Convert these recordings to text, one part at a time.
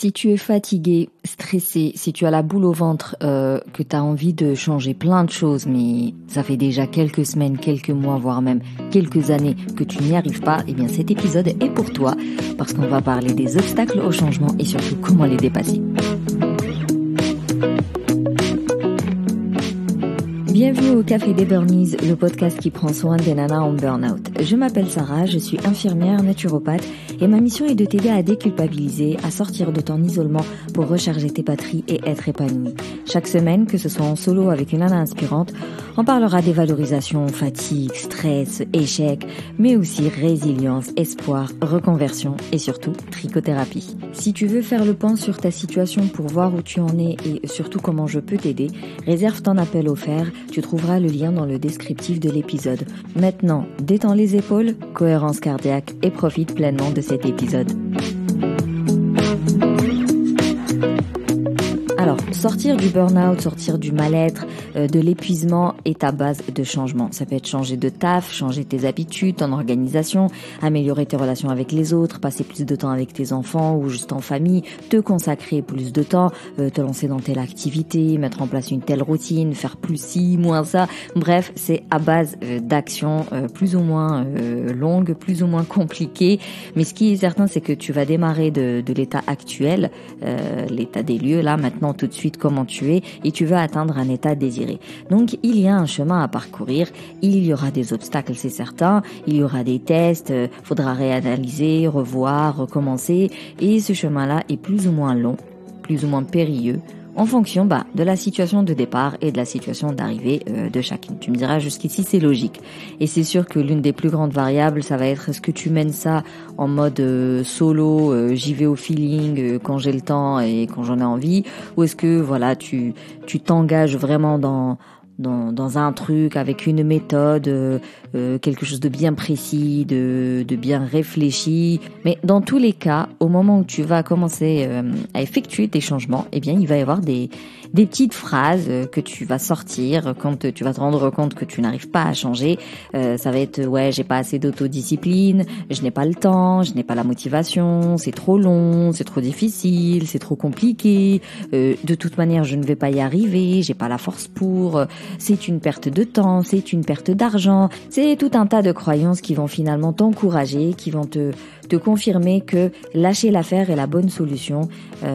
Si tu es fatigué, stressé, si tu as la boule au ventre, que tu as envie de changer plein de choses, mais ça fait déjà quelques semaines, quelques mois, voire même quelques années que tu n'y arrives pas, eh bien cet épisode est pour toi parce qu'on va parler des obstacles au changement et surtout comment les dépasser. Bienvenue au Café des Burnies, le podcast qui prend soin des nanas en burn-out. Je m'appelle Sarah, je suis infirmière naturopathe et ma mission est de t'aider à déculpabiliser, à sortir de ton isolement pour recharger tes batteries et être épanouie. Chaque semaine, que ce soit en solo avec une nana inspirante, on parlera des valorisations, fatigue, stress, échec, mais aussi résilience, espoir, reconversion et surtout trichothérapie. Si tu veux faire le point sur ta situation pour voir où tu en es et surtout comment je peux t'aider, réserve ton appel offert. Tu trouveras le lien dans le descriptif de l'épisode. Maintenant, détends les épaules, cohérence cardiaque et profite pleinement de cet épisode. Alors, sortir du burn-out, sortir du mal-être, de l'épuisement est ta base de changement. Ça peut être changer de taf, changer tes habitudes, ton organisation, améliorer tes relations avec les autres, passer plus de temps avec tes enfants ou juste en famille, te consacrer plus de temps, te lancer dans telle activité, mettre en place une telle routine, faire plus ci, moins ça. Bref, c'est à base d'actions plus ou moins longues, plus ou moins compliquées. Mais ce qui est certain, c'est que tu vas démarrer de l'état actuel, l'état des lieux, là, maintenant, tout de suite comment tu es et tu veux atteindre un état désiré. Donc il y a un chemin à parcourir, il y aura des obstacles, c'est certain, il y aura des tests, faudra réanalyser, revoir, recommencer et ce chemin-là est plus ou moins long, plus ou moins périlleux en fonction de la situation de départ et de la situation d'arrivée de chacune. Tu me diras jusqu'ici c'est logique. Et c'est sûr que l'une des plus grandes variables, ça va être est-ce que tu mènes ça en mode solo, j'y vais au feeling quand j'ai le temps et quand j'en ai envie, ou est-ce que voilà tu t'engages vraiment dans un truc avec une méthode, quelque chose de bien précis, de bien réfléchi. Mais dans tous les cas, au moment où tu vas commencer à effectuer tes changements, eh bien, il va y avoir des petites phrases que tu vas sortir quand tu vas te rendre compte que tu n'arrives pas à changer. Ça va être ouais, j'ai pas assez d'autodiscipline, je n'ai pas le temps, je n'ai pas la motivation, c'est trop long, c'est trop difficile, c'est trop compliqué. De toute manière, je ne vais pas y arriver, j'ai pas la force pour. C'est une perte de temps, c'est une perte d'argent. C'est tout un tas de croyances qui vont finalement t'encourager, qui vont te confirmer que lâcher l'affaire est la bonne solution,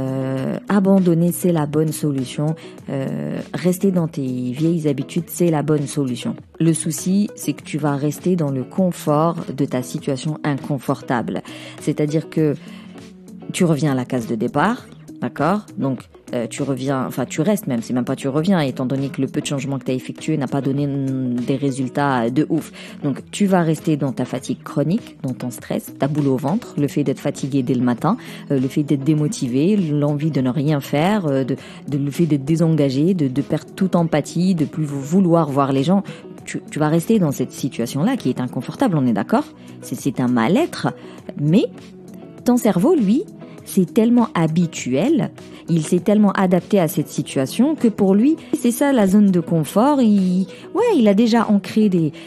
abandonner c'est la bonne solution, rester dans tes vieilles habitudes c'est la bonne solution. Le souci, c'est que tu vas rester dans le confort de ta situation inconfortable. C'est-à-dire que tu reviens à la case de départ, d'accord ? Donc tu restes même, c'est même pas tu reviens, étant donné que le peu de changements que tu as effectué n'a pas donné des résultats de ouf. Donc tu vas rester dans ta fatigue chronique, dans ton stress, ta boule au ventre, le fait d'être fatigué dès le matin, le fait d'être démotivé, l'envie de ne rien faire, le fait d'être désengagé, de perdre toute empathie, de plus vouloir voir les gens. Tu vas rester dans cette situation-là qui est inconfortable, on est d'accord ? C'est un mal-être, mais ton cerveau, lui, c'est tellement habituel, il s'est tellement adapté à cette situation que pour lui, c'est ça la zone de confort. Il a déjà ancré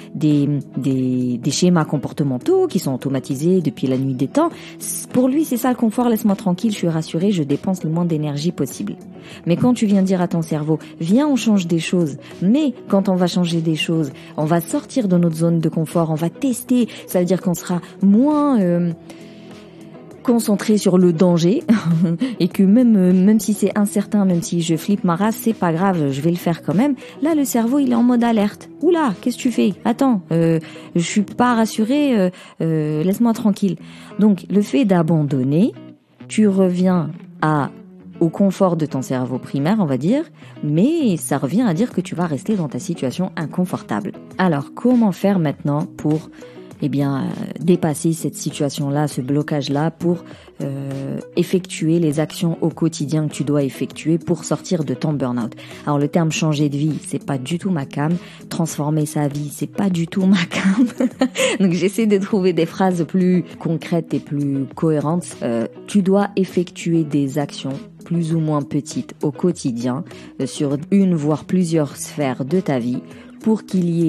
des schémas comportementaux qui sont automatisés depuis la nuit des temps. Pour lui, c'est ça le confort, laisse-moi tranquille, je suis rassurée, je dépense le moins d'énergie possible. Mais quand tu viens dire à ton cerveau, viens on change des choses, mais quand on va changer des choses, on va sortir de notre zone de confort, on va tester, ça veut dire qu'on sera moins concentré sur le danger et que même si c'est incertain, même si je flippe ma race, c'est pas grave, je vais le faire quand même. Là, le cerveau, il est en mode alerte. Oula, qu'est-ce que tu fais ? Attends, je suis pas rassurée, laisse-moi tranquille. Donc, le fait d'abandonner, tu reviens au confort de ton cerveau primaire, on va dire, mais ça revient à dire que tu vas rester dans ta situation inconfortable. Alors, comment faire maintenant pour dépasser cette situation-là, ce blocage-là pour effectuer les actions au quotidien que tu dois effectuer pour sortir de ton burn-out. Alors le terme changer de vie, c'est pas du tout ma came. Transformer sa vie, c'est pas du tout ma came. Donc j'essaie de trouver des phrases plus concrètes et plus cohérentes. Tu dois effectuer des actions plus ou moins petites au quotidien sur une voire plusieurs sphères de ta vie pour qu'il y ait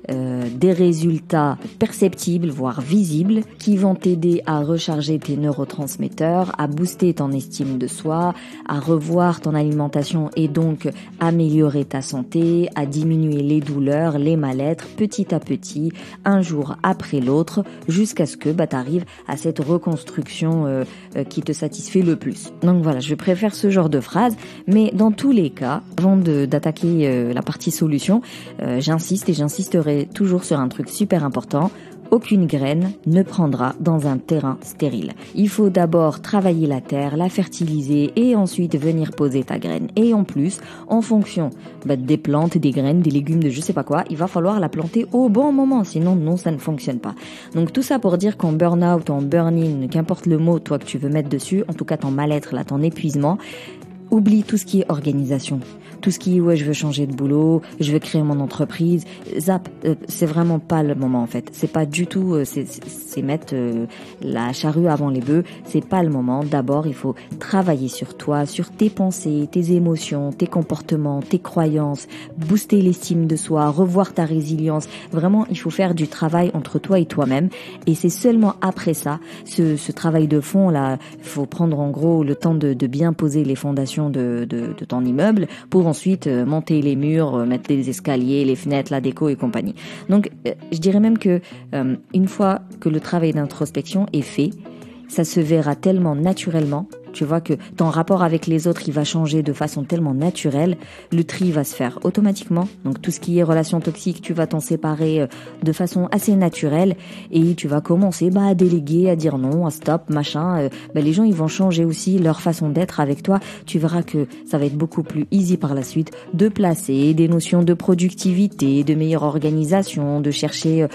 des résultats perceptibles, voire visibles, qui vont t'aider à recharger tes neurotransmetteurs, à booster ton estime de soi, à revoir ton alimentation et donc améliorer ta santé, à diminuer les douleurs, les mal-être, petit à petit, un jour après l'autre, jusqu'à ce que tu arrives à cette reconstruction qui te satisfait le plus. Donc voilà, je préfère ce genre de phrase, mais dans tous les cas, avant d'attaquer la partie solution, j'insiste et j'insisterai toujours sur un truc super important. Aucune graine ne prendra dans un terrain stérile. Il faut d'abord travailler la terre, la fertiliser et ensuite venir poser ta graine. Et en plus, en fonction des plantes, des graines, des légumes, de je sais pas quoi, il va falloir la planter au bon moment. Sinon, non, ça ne fonctionne pas. Donc tout ça pour dire qu'en burn-out, en burn-in, qu'importe le mot toi que tu veux mettre dessus, en tout cas ton mal-être, là, ton épuisement, oublie tout ce qui est organisation. Tout ce qui est je veux changer de boulot, je veux créer mon entreprise, zap, c'est vraiment pas le moment en fait. C'est pas du tout, c'est mettre la charrue avant les bœufs. C'est pas le moment. D'abord, il faut travailler sur toi, sur tes pensées, tes émotions, tes comportements, tes croyances, booster l'estime de soi, revoir ta résilience. Vraiment, il faut faire du travail entre toi et toi-même. Et c'est seulement après ça, ce travail de fond là, il faut prendre en gros le temps de bien poser les fondations de ton immeuble pour ensuite monter les murs, mettre les escaliers, les fenêtres, la déco et compagnie. Donc je dirais même que une fois que le travail d'introspection est fait, ça se verra tellement naturellement. Tu vois que ton rapport avec les autres, il va changer de façon tellement naturelle. Le tri va se faire automatiquement. Donc tout ce qui est relations toxiques, tu vas t'en séparer de façon assez naturelle et tu vas commencer à déléguer, à dire non, à stop, machin. Les gens, ils vont changer aussi leur façon d'être avec toi. Tu verras que ça va être beaucoup plus easy par la suite de placer des notions de productivité, de meilleure organisation, de chercher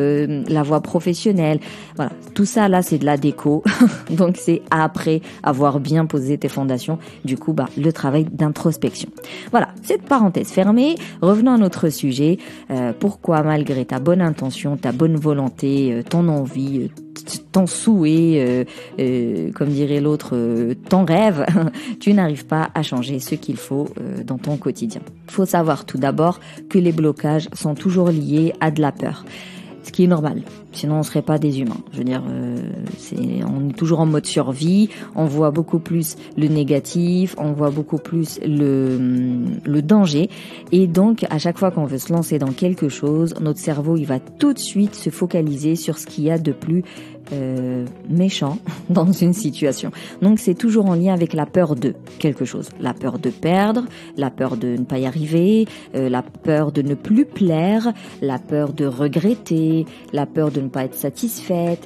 la voie professionnelle. Voilà, tout ça là, c'est de la déco. Donc c'est après avoir bien posé tes fondations, du coup le travail d'introspection. Voilà, cette parenthèse fermée, revenons à notre sujet. Pourquoi malgré ta bonne intention, ta bonne volonté, ton envie, ton souhait, comme dirait l'autre, ton rêve, tu n'arrives pas à changer ce qu'il faut dans ton quotidien. Il faut savoir tout d'abord que les blocages sont toujours liés à de la peur. Ce qui est normal, sinon on serait pas des humains. Je veux dire, on est toujours en mode survie, on voit beaucoup plus le négatif, on voit beaucoup plus le danger, et donc à chaque fois qu'on veut se lancer dans quelque chose, notre cerveau il va tout de suite se focaliser sur ce qu'il y a de plus méchant dans une situation. Donc c'est toujours en lien avec la peur de quelque chose. La peur de perdre, la peur de ne pas y arriver, la peur de ne plus plaire, la peur de regretter, la peur de ne pas être satisfaite,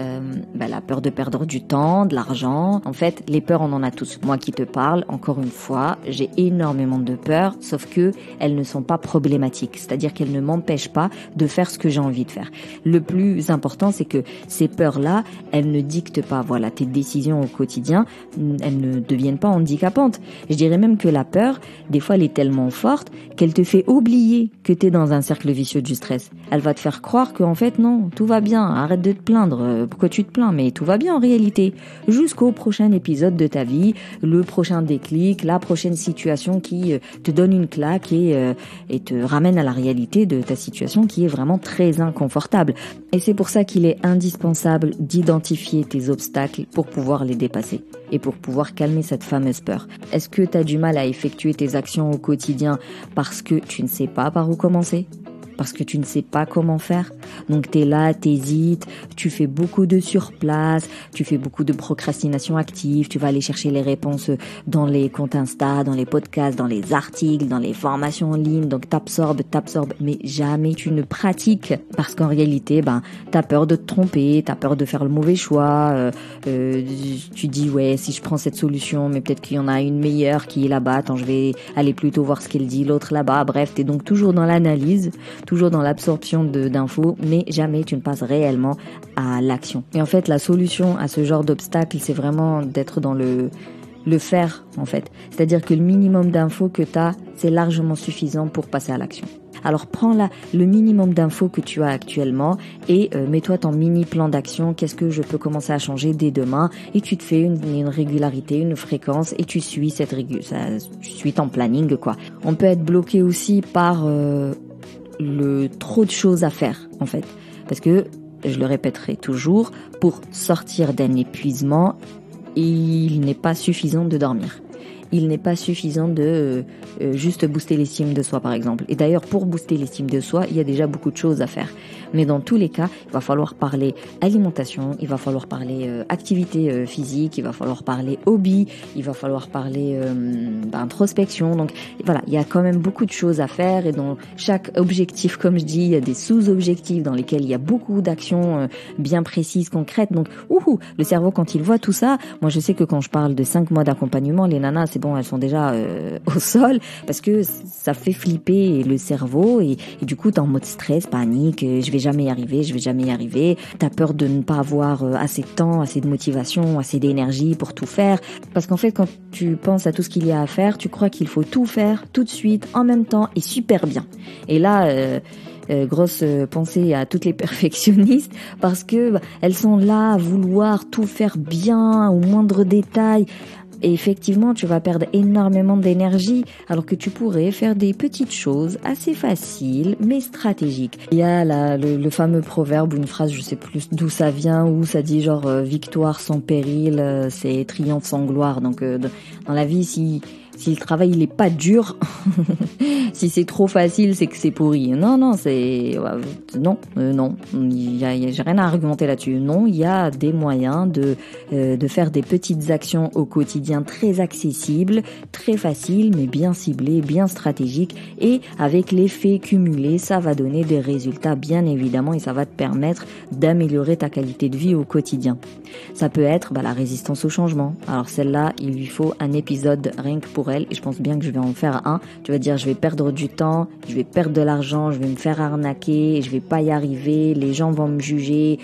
la peur de perdre du temps, de l'argent. En fait, les peurs, on en a tous. Moi qui te parle, encore une fois, j'ai énormément de peurs, sauf que elles ne sont pas problématiques. C'est-à-dire qu'elles ne m'empêchent pas de faire ce que j'ai envie de faire. Le plus important, c'est que ces peurs-là, elles ne dictent pas, tes décisions au quotidien, elles ne deviennent pas handicapantes. Je dirais même que la peur, des fois, elle est tellement forte qu'elle te fait oublier que t'es dans un cercle vicieux du stress. Elle va te faire croire qu'en fait, non, tout va bien, arrête de te plaindre. Pourquoi tu te plains? Mais tout va bien en réalité. Jusqu'au prochain épisode de ta vie, le prochain déclic, la prochaine situation qui te donne une claque et te ramène à la réalité de ta situation qui est vraiment très inconfortable. Et c'est pour ça qu'il est indispensable d'identifier tes obstacles pour pouvoir les dépasser et pour pouvoir calmer cette fameuse peur. Est-ce que tu as du mal à effectuer tes actions au quotidien parce que tu ne sais pas par où commencer ? Parce que tu ne sais pas comment faire. Donc t'es là, t'hésites, tu fais beaucoup de surplace, tu fais beaucoup de procrastination active, tu vas aller chercher les réponses dans les comptes Insta, dans les podcasts, dans les articles, dans les formations en ligne, donc t'absorbes, mais jamais tu ne pratiques. Parce qu'en réalité, t'as peur de te tromper, t'as peur de faire le mauvais choix, tu dis si je prends cette solution, mais peut-être qu'il y en a une meilleure qui est là-bas, attends, je vais aller plutôt voir ce qu'elle dit, l'autre là-bas, bref, t'es donc toujours dans l'analyse, toujours dans l'absorption d'infos, mais jamais tu ne passes réellement à l'action. Et en fait, la solution à ce genre d'obstacle, c'est vraiment d'être dans le faire, en fait. C'est-à-dire que le minimum d'infos que tu as, c'est largement suffisant pour passer à l'action. Alors prends le minimum d'infos que tu as actuellement et mets-toi ton mini plan d'action. Qu'est-ce que je peux commencer à changer dès demain? Et tu te fais une régularité, une fréquence et tu suis tu suis ton planning, quoi. On peut être bloqué aussi par trop de choses à faire, en fait. Parce que, je le répéterai toujours, pour sortir d'un épuisement, il n'est pas suffisant de dormir. Il n'est pas suffisant de juste booster l'estime de soi, par exemple. Et d'ailleurs, pour booster l'estime de soi, il y a déjà beaucoup de choses à faire. Mais dans tous les cas, il va falloir parler alimentation, il va falloir parler activité physique, il va falloir parler hobby, il va falloir parler introspection. Donc voilà, il y a quand même beaucoup de choses à faire et dans chaque objectif, comme je dis, il y a des sous-objectifs dans lesquels il y a beaucoup d'actions bien précises, concrètes. Donc le cerveau, quand il voit tout ça, moi je sais que quand je parle de 5 mois d'accompagnement, les nanas, c'est bon, elles sont déjà au sol parce que ça fait flipper le cerveau et du coup t'es en mode stress, panique, je vais jamais y arriver, t'as peur de ne pas avoir assez de temps, assez de motivation, assez d'énergie pour tout faire, parce qu'en fait quand tu penses à tout ce qu'il y a à faire, tu crois qu'il faut tout faire tout de suite, en même temps et super bien. Et là grosse pensée à toutes les perfectionnistes parce que elles sont là à vouloir tout faire bien au moindre détail. Et effectivement, tu vas perdre énormément d'énergie alors que tu pourrais faire des petites choses assez faciles mais stratégiques. Il y a le fameux proverbe ou une phrase, je sais plus d'où ça vient, où ça dit genre victoire sans péril, c'est triomphe sans gloire. Donc dans la vie, si le travail il est pas dur, si c'est trop facile, c'est que c'est pourri. Non, j'ai rien à argumenter là-dessus. Non, il y a des moyens de faire des petites actions au quotidien très accessibles, très faciles, mais bien ciblées, bien stratégiques, et avec l'effet cumulé, ça va donner des résultats bien évidemment et ça va te permettre d'améliorer ta qualité de vie au quotidien. Ça peut être la résistance au changement. Alors celle-là, il lui faut un épisode rien que pour elle et je pense bien que je vais en faire un. Tu vas dire je vais perdre du temps, je vais perdre de l'argent, je vais me faire arnaquer, je vais pas y arriver, les gens vont me juger,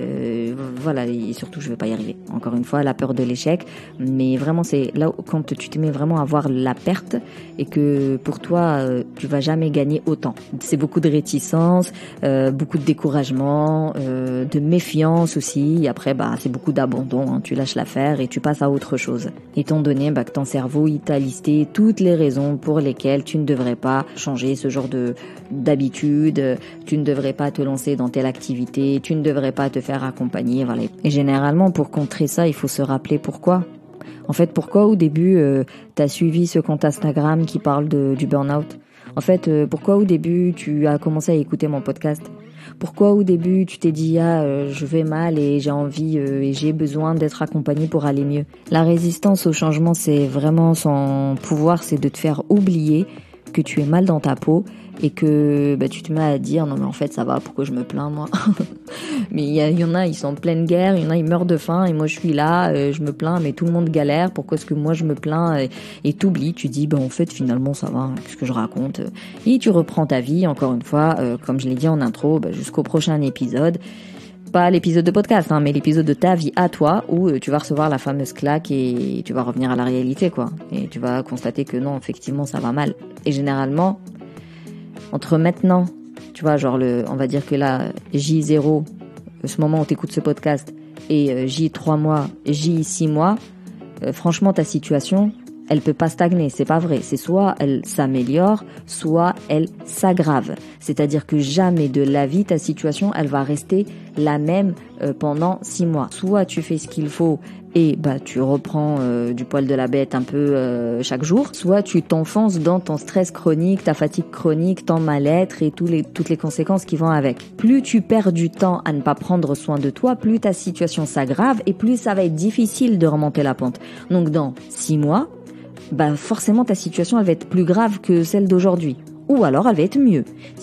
voilà, et surtout je vais pas y arriver. Encore une fois, la peur de l'échec, mais vraiment c'est là quand tu te mets vraiment à voir la perte et que pour toi tu vas jamais gagner autant. C'est beaucoup de réticence, beaucoup de découragement, de méfiance aussi, et après c'est beaucoup d'abandon, hein. Tu lâches l'affaire et tu passes à autre chose. Étant donné que ton cerveau il t'a listé toutes les raisons pour lesquelles tu ne devrais pas changer ce genre d'habitude, tu ne devrais pas te lancer dans telle activité, tu ne devrais pas te faire accompagner, voilà. Et généralement pour contrer ça, il faut se rappeler pourquoi. En fait, pourquoi au début t'as suivi ce compte Instagram qui parle du burn-out? En fait, pourquoi au début tu as commencé à écouter mon podcast? Pourquoi au début tu t'es dit je vais mal et j'ai envie et j'ai besoin d'être accompagnée pour aller mieux? La résistance au changement, c'est vraiment son pouvoir, c'est de te faire oublier que tu es mal dans ta peau et que tu te mets à dire non mais en fait ça va, pourquoi je me plains moi? Mais il y en a, ils sont en pleine guerre, il y en a, ils meurent de faim et moi je suis là, je me plains mais tout le monde galère, pourquoi est-ce que moi je me plains? Et t'oublies, tu dis en fait finalement ça va, qu'est-ce que je raconte? Et tu reprends ta vie encore une fois, comme je l'ai dit en intro, jusqu'au prochain épisode. Pas l'épisode de podcast, mais l'épisode de ta vie à toi où tu vas recevoir la fameuse claque et tu vas revenir à la réalité, quoi. Et tu vas constater que non, effectivement, ça va mal. Et généralement, entre maintenant, tu vois, genre on va dire que là, J0, ce moment où t'écoutes ce podcast, et J3 mois, J6 mois, franchement, ta situation, elle peut pas stagner, c'est pas vrai. C'est soit elle s'améliore, soit elle s'aggrave. C'est-à-dire que jamais de la vie, ta situation, elle va rester la même pendant 6 mois. Soit tu fais ce qu'il faut et tu reprends du poil de la bête un peu chaque jour, soit tu t'enfonces dans ton stress chronique, ta fatigue chronique, ton mal-être et toutes les conséquences qui vont avec. Plus tu perds du temps à ne pas prendre soin de toi, plus ta situation s'aggrave et plus ça va être difficile de remonter la pente. Donc dans 6 mois, forcément ta situation elle va être plus grave que celle d'aujourd'hui. Ou alors elle va être mieux.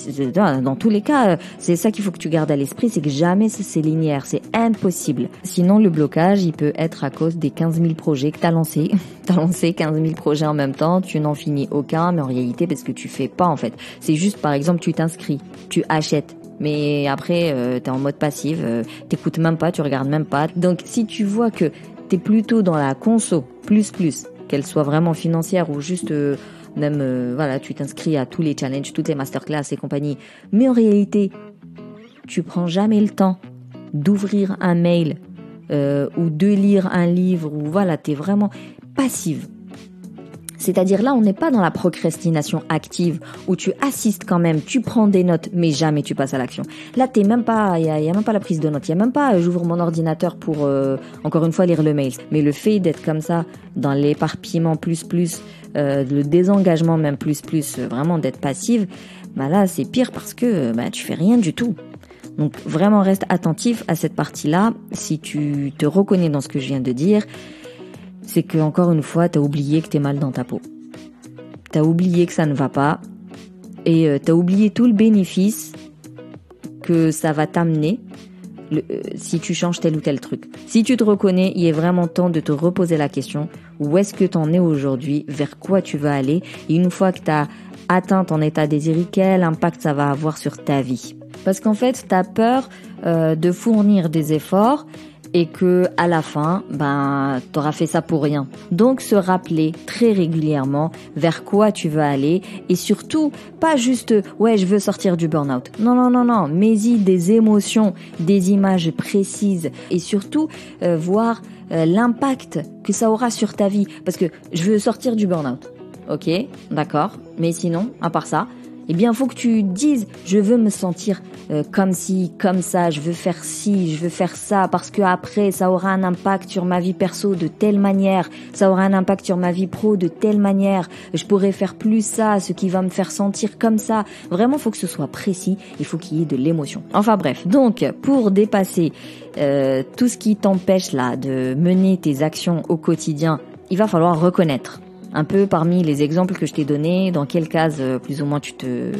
Dans tous les cas, c'est ça qu'il faut que tu gardes à l'esprit, c'est que jamais c'est linéaire, c'est impossible. Sinon le blocage, il peut être à cause des 15 000 projets que t'as lancés. T'as lancé 15 000 projets en même temps, tu n'en finis aucun, mais en réalité parce que tu fais pas en fait. C'est juste par exemple tu t'inscris, tu achètes. Mais après, t'es en mode passif, t'écoutes même pas, tu regardes même pas. Donc si tu vois que t'es plutôt dans la conso, plus, qu'elle soit vraiment financière ou juste tu t'inscris à tous les challenges, toutes les masterclass et compagnie, mais en réalité tu prends jamais le temps d'ouvrir un mail ou de lire un livre, ou t'es vraiment passive. C'est-à-dire là, on n'est pas dans la procrastination active où tu assistes quand même, tu prends des notes, mais jamais tu passes à l'action. Là, t'es même pas, y a même pas la prise de notes, y a même pas, j'ouvre mon ordinateur pour encore une fois lire le mail. Mais le fait d'être comme ça dans l'éparpillement le désengagement même vraiment d'être passive, bah là c'est pire parce que tu fais rien du tout. Donc vraiment reste attentif à cette partie-là. Si tu te reconnais dans ce que je viens de dire, c'est que encore une fois, t'as oublié que t'es mal dans ta peau. T'as oublié que ça ne va pas et t'as oublié tout le bénéfice que ça va t'amener si tu changes tel ou tel truc. Si tu te reconnais, il est vraiment temps de te reposer la question, où est-ce que t'en es aujourd'hui, vers quoi tu vas aller, et une fois que t'as atteint ton état désiré, quel impact ça va avoir sur ta vie. Parce qu'en fait, t'as peur de fournir des efforts et que à la fin, t'auras fait ça pour rien. Donc se rappeler très régulièrement vers quoi tu veux aller et surtout pas juste je veux sortir du burn-out. Non, mets-y des émotions, des images précises et surtout voir l'impact que ça aura sur ta vie. Parce que je veux sortir du burn-out. Ok, d'accord, mais sinon, à part ça, faut que tu dises, je veux me sentir comme ci, comme ça, je veux faire ci, je veux faire ça, parce que après, ça aura un impact sur ma vie perso de telle manière, ça aura un impact sur ma vie pro de telle manière, je pourrais faire plus ça, ce qui va me faire sentir comme ça. Vraiment, faut que ce soit précis, il faut qu'il y ait de l'émotion. Enfin bref, donc, pour dépasser tout ce qui t'empêche là de mener tes actions au quotidien, il va falloir reconnaître un peu parmi les exemples que je t'ai donnés, dans quelle case plus ou moins tu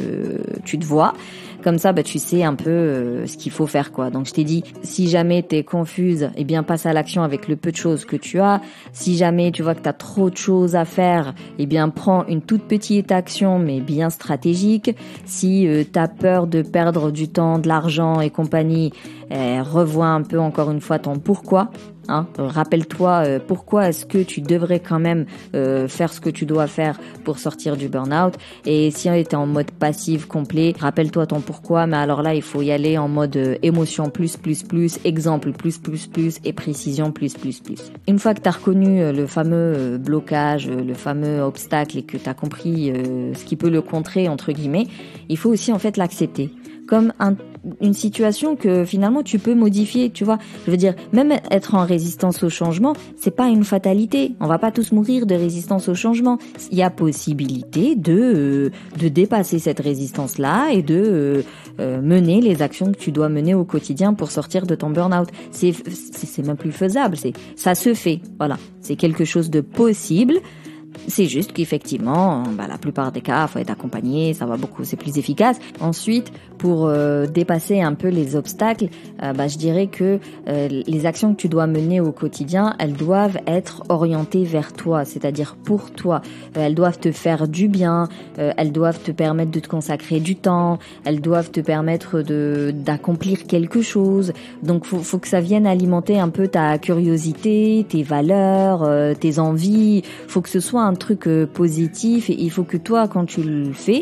te vois. Comme ça, tu sais un peu ce qu'il faut faire, quoi. Donc je t'ai dit, si jamais t'es confuse, passe à l'action avec le peu de choses que tu as. Si jamais tu vois que t'as trop de choses à faire, prends une toute petite action, mais bien stratégique. Si t'as peur de perdre du temps, de l'argent et compagnie, revois un peu encore une fois ton pourquoi. Rappelle-toi pourquoi est-ce que tu devrais quand même faire ce que tu dois faire pour sortir du burn-out. Et si on était en mode passif complet, rappelle-toi ton pourquoi, mais alors là il faut y aller en mode émotion exemple et précision plus. Une fois que tu as reconnu le fameux blocage, le fameux obstacle et que tu as compris ce qui peut le contrer entre guillemets, il faut aussi en fait l'accepter comme une situation que finalement tu peux modifier, tu vois. Je veux dire, même être en résistance au changement, c'est pas une fatalité. On va pas tous mourir de résistance au changement. Il y a possibilité de dépasser cette résistance-là et de mener les actions que tu dois mener au quotidien pour sortir de ton burn-out. C'est même plus faisable. Ça se fait. Voilà. C'est quelque chose de possible. C'est juste qu'effectivement, la plupart des cas, faut être accompagné, ça va beaucoup, c'est plus efficace. Ensuite, pour dépasser un peu les obstacles, je dirais que les actions que tu dois mener au quotidien, elles doivent être orientées vers toi, c'est-à-dire pour toi. Elles doivent te faire du bien, elles doivent te permettre de te consacrer du temps, elles doivent te permettre d'accomplir quelque chose. Donc, faut que ça vienne alimenter un peu ta curiosité, tes valeurs, tes envies. Faut que ce soit un truc positif et il faut que toi, quand tu le fais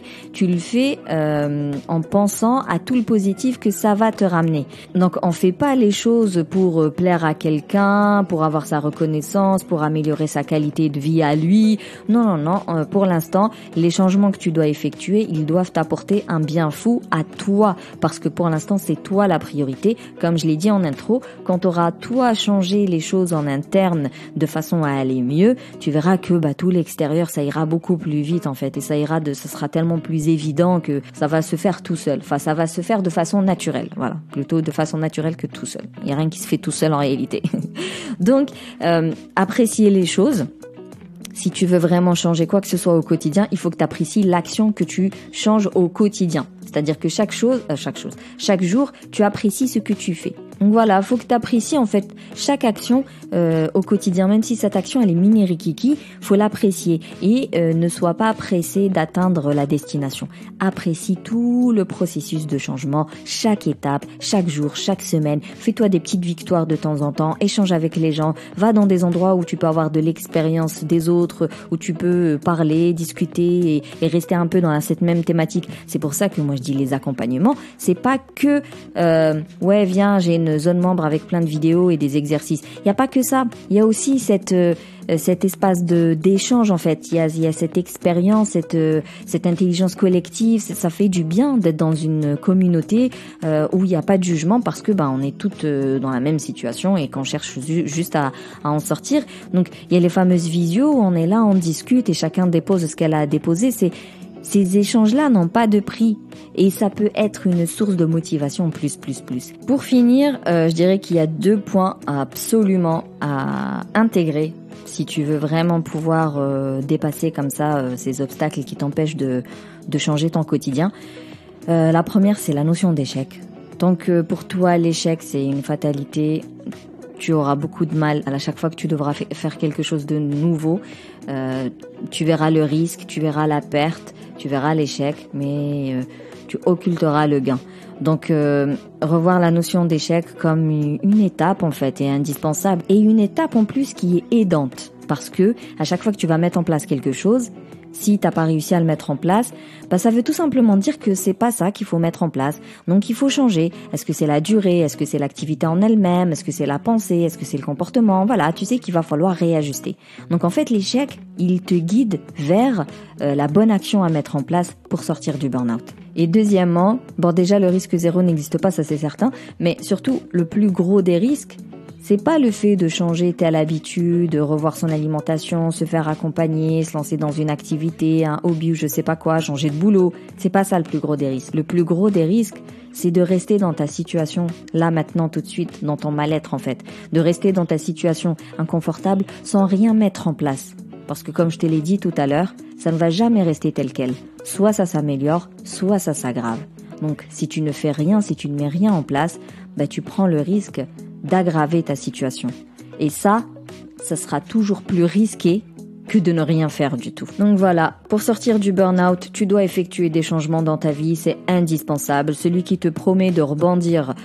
en pensant à tout le positif que ça va te ramener. Donc on fait pas les choses pour plaire à quelqu'un, pour avoir sa reconnaissance, pour améliorer sa qualité de vie à lui. Non. Pour l'instant, les changements que tu dois effectuer, ils doivent t'apporter un bien fou à toi, parce que pour l'instant, c'est toi la priorité. Comme je l'ai dit en intro, quand tu auras toi changé les choses en interne de façon à aller mieux, tu verras que tout l'extérieur, ça ira beaucoup plus vite en fait, et ça sera tellement plus évident que ça va se faire tout seul. Enfin, ça va se faire de façon naturelle, voilà, plutôt de façon naturelle que tout seul. Il y a rien qui se fait tout seul en réalité. Donc, apprécier les choses. Si tu veux vraiment changer quoi que ce soit au quotidien, il faut que tu apprécies l'action que tu changes au quotidien. C'est-à-dire que chaque jour, tu apprécies ce que tu fais. Donc voilà, faut que tu apprécies en fait chaque action au quotidien, même si cette action elle est minérikiki, faut l'apprécier et ne sois pas pressé d'atteindre la destination. Apprécie tout le processus de changement, chaque étape, chaque jour, chaque semaine. Fais-toi des petites victoires de temps en temps, échange avec les gens, va dans des endroits où tu peux avoir de l'expérience des autres, où tu peux parler, discuter et rester un peu dans cette même thématique. C'est pour ça que moi je dis les accompagnements, c'est pas que viens, j'ai une zone membre avec plein de vidéos et des exercices. Il n'y a pas que ça. Il y a aussi cet espace d'échange en fait. Il y a cette expérience, cette intelligence collective. Ça fait du bien d'être dans une communauté où il n'y a pas de jugement parce que on est toutes dans la même situation et qu'on cherche juste à en sortir. Donc il y a les fameuses visios où on est là, on discute et chacun dépose ce qu'elle a à déposer. Ces échanges-là n'ont pas de prix et ça peut être une source de motivation plus. Pour finir, je dirais qu'il y a 2 points absolument à intégrer si tu veux vraiment pouvoir dépasser comme ça ces obstacles qui t'empêchent de changer ton quotidien. La première, c'est la notion d'échec. Tant que pour toi, l'échec, c'est une fatalité, tu auras beaucoup de mal à chaque fois que tu devras faire quelque chose de nouveau. Tu verras le risque, tu verras la perte, tu verras l'échec, mais tu occulteras le gain. Donc revoir la notion d'échec comme une étape en fait est indispensable et une étape en plus qui est aidante parce que à chaque fois que tu vas mettre en place quelque chose, si t'as pas réussi à le mettre en place, ça veut tout simplement dire que c'est pas ça qu'il faut mettre en place. Donc il faut changer. Est-ce que c'est la durée? Est-ce que c'est l'activité en elle-même? Est-ce que c'est la pensée? Est-ce que c'est le comportement? Voilà, tu sais qu'il va falloir réajuster. Donc en fait, l'échec, il te guide vers la bonne action à mettre en place pour sortir du burn-out. Et deuxièmement, déjà le risque zéro n'existe pas, ça c'est certain, mais surtout le plus gros des risques, c'est pas le fait de changer telle habitude, de revoir son alimentation, se faire accompagner, se lancer dans une activité, un hobby ou je sais pas quoi, changer de boulot. C'est pas ça le plus gros des risques. Le plus gros des risques, c'est de rester dans ta situation, là, maintenant, tout de suite, dans ton mal-être en fait. De rester dans ta situation inconfortable sans rien mettre en place. Parce que comme je te l'ai dit tout à l'heure, ça ne va jamais rester tel quel. Soit ça s'améliore, soit ça s'aggrave. Donc si tu ne fais rien, si tu ne mets rien en place, tu prends le risque d'aggraver ta situation. Et ça sera toujours plus risqué que de ne rien faire du tout. Donc voilà, pour sortir du burn-out, tu dois effectuer des changements dans ta vie, c'est indispensable. Celui qui te promet de rebondir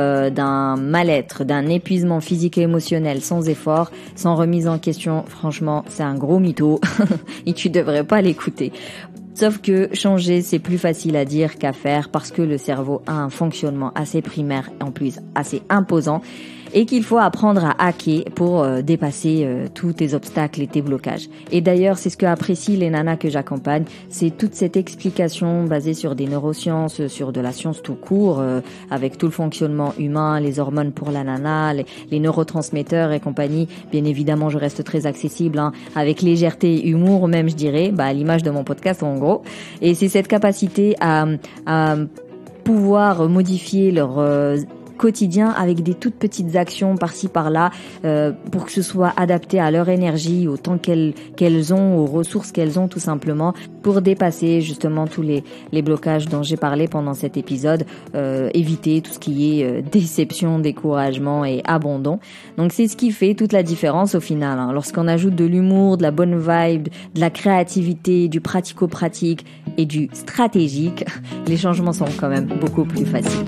d'un mal-être, d'un épuisement physique et émotionnel sans effort, sans remise en question, franchement, c'est un gros mytho et tu devrais pas l'écouter. Sauf que changer, c'est plus facile à dire qu'à faire parce que le cerveau a un fonctionnement assez primaire, en plus assez imposant, et qu'il faut apprendre à hacker pour dépasser tous tes obstacles et tes blocages. Et d'ailleurs, c'est ce que apprécient les nanas que j'accompagne, c'est toute cette explication basée sur des neurosciences, sur de la science tout court, avec tout le fonctionnement humain, les hormones pour la nana, les neurotransmetteurs et compagnie. Bien évidemment, je reste très accessible, avec légèreté et humour même, je dirais, à l'image de mon podcast en gros. Et c'est cette capacité à pouvoir modifier leur quotidien avec des toutes petites actions par-ci par-là pour que ce soit adapté à leur énergie, au temps qu'elles ont, aux ressources qu'elles ont tout simplement, pour dépasser justement tous les blocages dont j'ai parlé pendant cet épisode, éviter tout ce qui est déception, découragement et abandon. Donc c'est ce qui fait toute la différence au final. Lorsqu'on ajoute de l'humour, de la bonne vibe, de la créativité, du pratico-pratique et du stratégique, les changements sont quand même beaucoup plus faciles.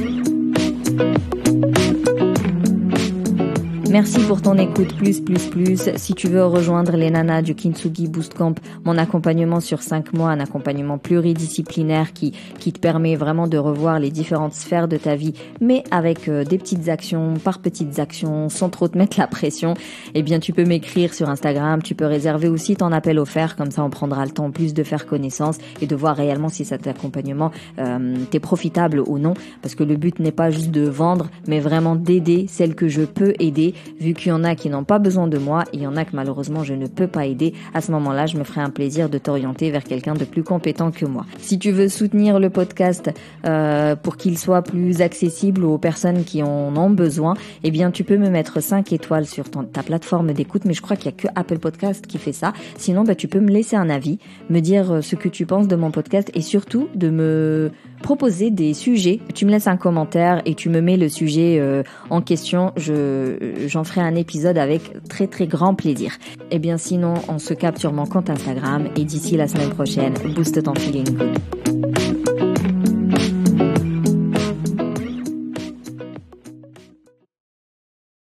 Merci pour ton écoute plus. Si tu veux rejoindre les nanas du Kintsugi Boost Camp, mon accompagnement sur 5 mois, un accompagnement pluridisciplinaire qui te permet vraiment de revoir les différentes sphères de ta vie, mais avec des petites actions, par petites actions, sans trop te mettre la pression, eh bien tu peux m'écrire sur Instagram, tu peux réserver aussi ton appel offert, comme ça on prendra le temps en plus de faire connaissance et de voir réellement si cet accompagnement t'est profitable ou non, parce que le but n'est pas juste de vendre, mais vraiment d'aider celles que je peux aider. Vu qu'il y en a qui n'ont pas besoin de moi, il y en a que malheureusement je ne peux pas aider. À ce moment-là, je me ferai un plaisir de t'orienter vers quelqu'un de plus compétent que moi. Si tu veux soutenir le podcast pour qu'il soit plus accessible aux personnes qui en ont besoin, eh bien tu peux me mettre 5 étoiles sur ta plateforme d'écoute, mais je crois qu'il y a que Apple Podcast qui fait ça. Sinon, tu peux me laisser un avis, me dire ce que tu penses de mon podcast et surtout de me proposer des sujets. Tu me laisses un commentaire et tu me mets le sujet en question. J'en ferai un épisode avec très très grand plaisir. Et bien sinon, on se capte sur mon compte Instagram et d'ici la semaine prochaine, booste ton feeling good.